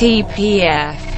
TPF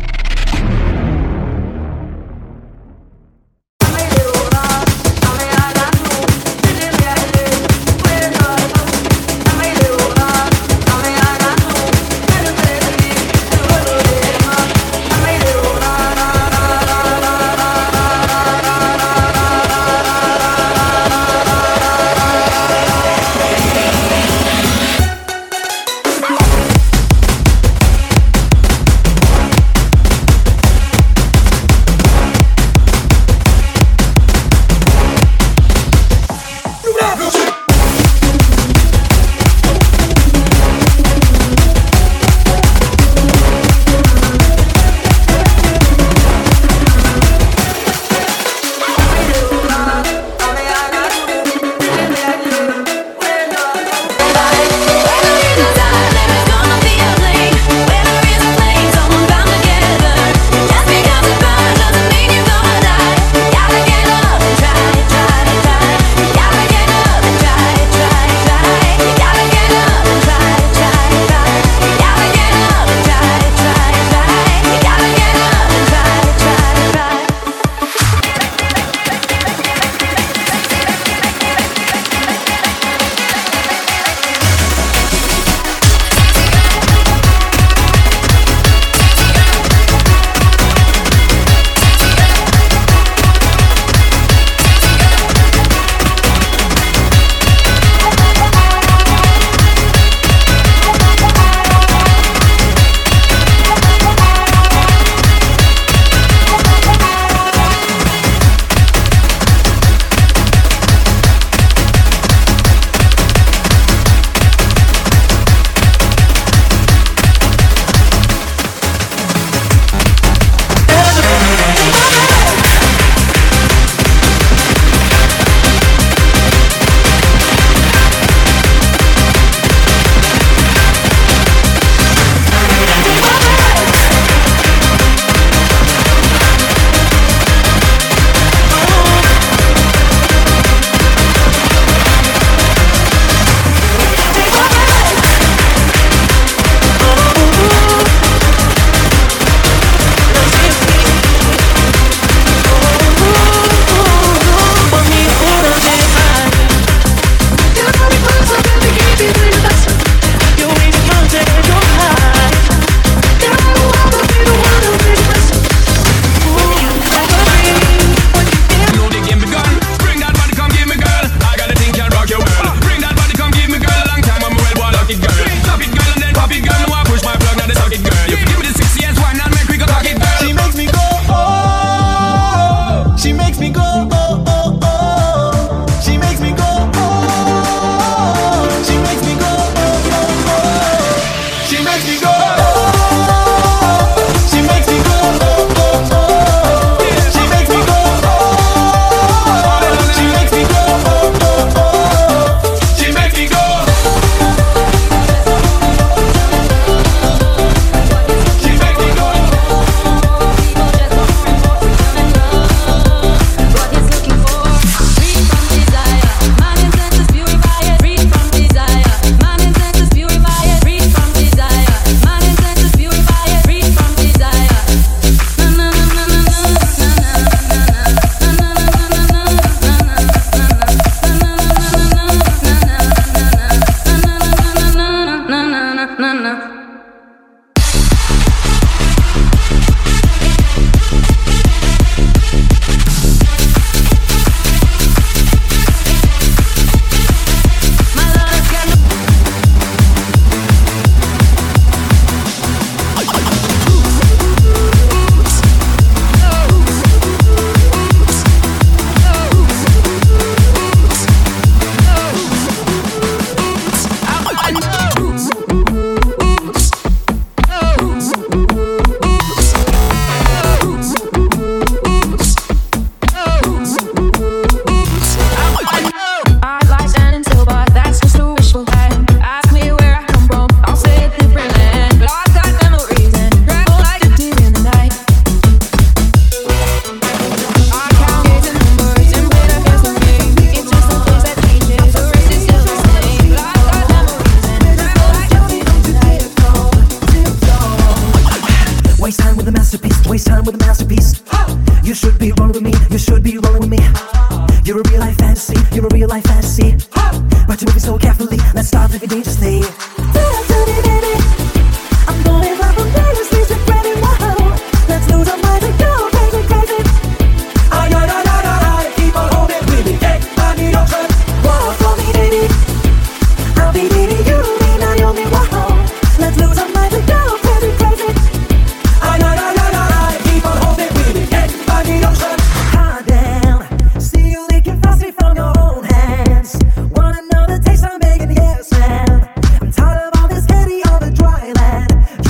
Waste time with a masterpiece, waste time with a masterpiece. You should be rolling with me, you should be rolling with me. You're a real life fantasy, you're a real life fantasy. But you're moving so carefully, let's start living dangerously. Dance to me, baby. I'm going right from dangerously to ready, whoa. Let's lose our minds and go crazy, crazy. Ay, ay, ay, ay, ay, keep on holding with me, hey, I need your trust. Walk for me, baby. I'll be needing you, me, Naomi, whoa. Let's lose our minds and go crazy, crazy. Ay, ay, ay, ay, ay, keep on holding with me, hey, I need your trust. Hard down, see you licking frosty from your own hands. Wanna know the taste I'm making, yes, man. I'm tired of all this candy on the dry land,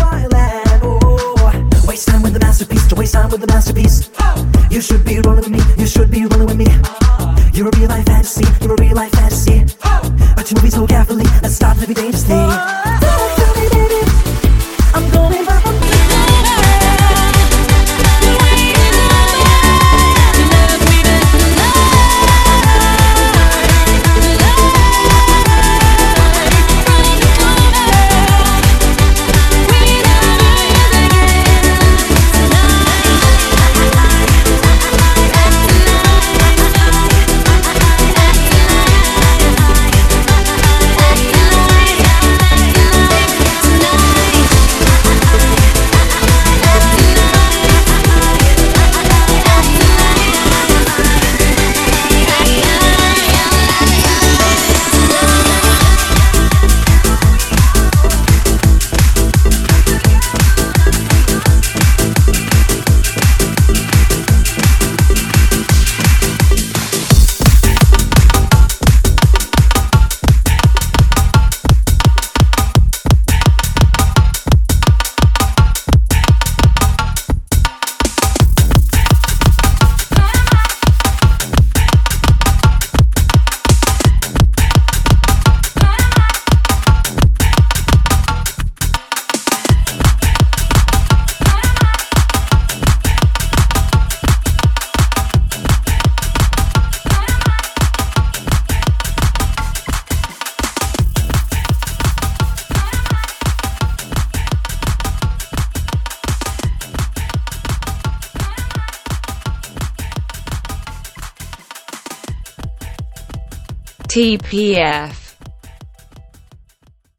oh. Waste time with the masterpiece, to waste time with the masterpiece. You should be rolling with me, you should be rolling with me. You're a real life fantasy, you're a real life fantasy. But you're moving so carefully, let's start living dangerously. Tell me, baby, I'm going back from TPF